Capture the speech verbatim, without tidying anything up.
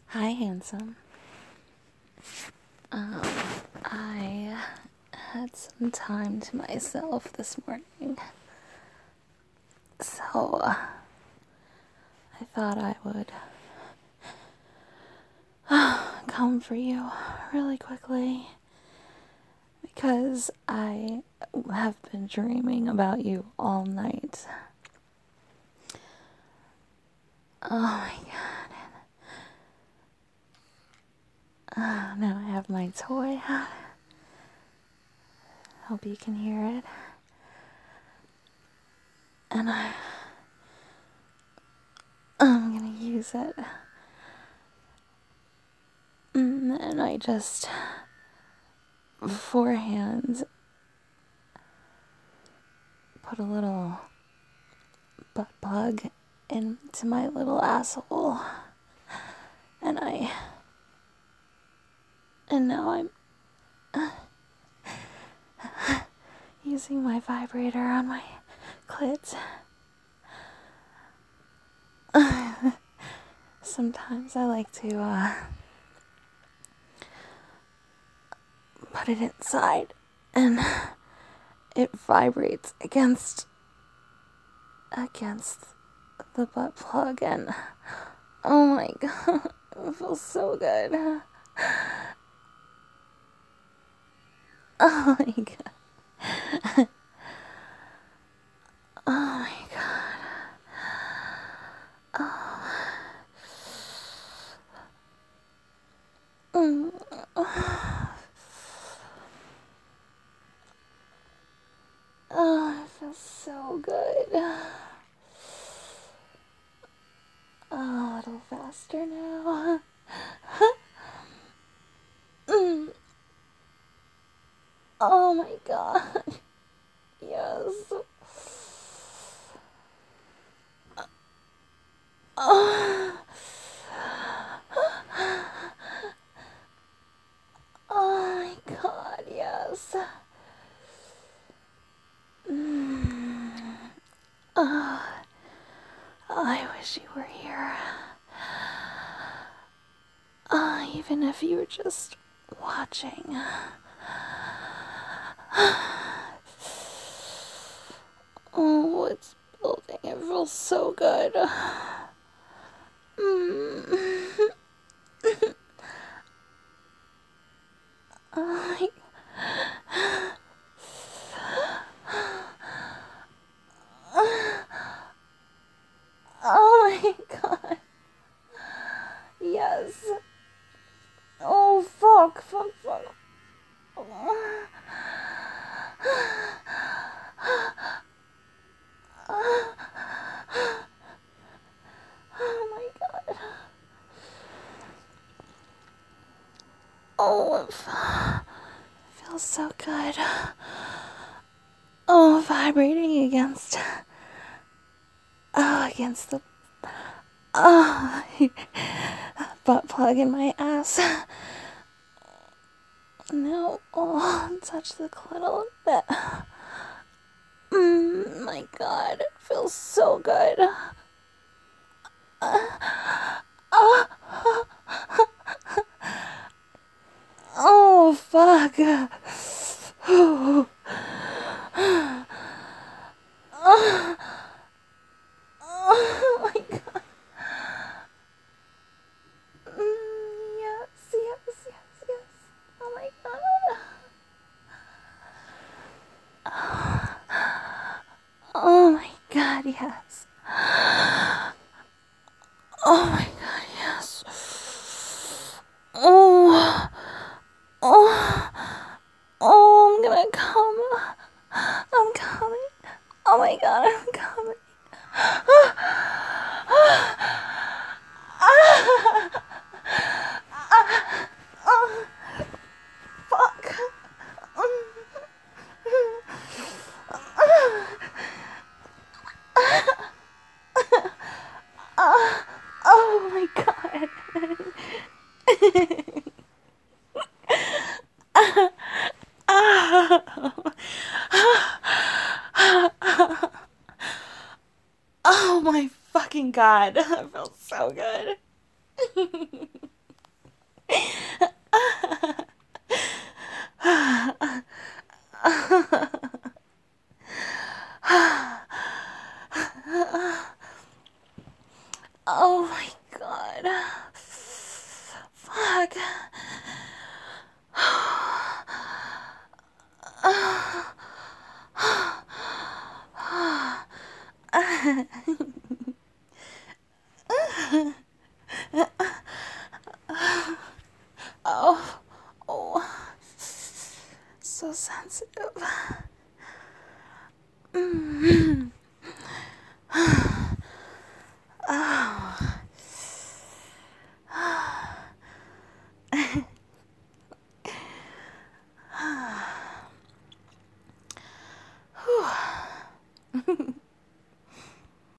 Hi, handsome. Um, I had some time to myself this morning, so uh, I thought I would come for you really quickly because I have been dreaming about you all night. Oh my god. Uh, now I have my toy out. Hope you can hear it. And I, I'm gonna use it. And I just, beforehand, put a little butt plug into my little asshole. And I, and now I'm using my vibrator on my clit. Sometimes I like to, uh, put it inside and it vibrates against, against the butt plug and, oh my god, it feels so good. Oh my god. Oh my god. Oh. Mm. Oh, it feels so good. Oh, a little faster now. Mm. Oh my god. Yes. Oh. Oh my god, yes. Mm. Oh. Oh, I wish you were here. Oh, even if you were just watching. Oh, it's building. It feels so good. Mm. Oh, oh my god. Yes. Oh, fuck, fuck, fuck. Oh my god. Oh, it feels so good. Oh, vibrating against. Oh, against the. Oh, butt plug in my ass. Now, oh, touch the clit a little bit. Mm, my god, it feels so good. Uh, uh, oh, fuck. Oh, oh, oh my god. Mm, yes, yes, yes, yes. Oh my god. Oh my god, yes. Oh my god, yes. Oh, oh, oh, I'm gonna come. I'm coming. Oh my god, I'm coming. Oh, fuck. Oh my god. Oh my fucking god. That feels so good. Oh my god. Fuck. Oh, oh, so sensitive.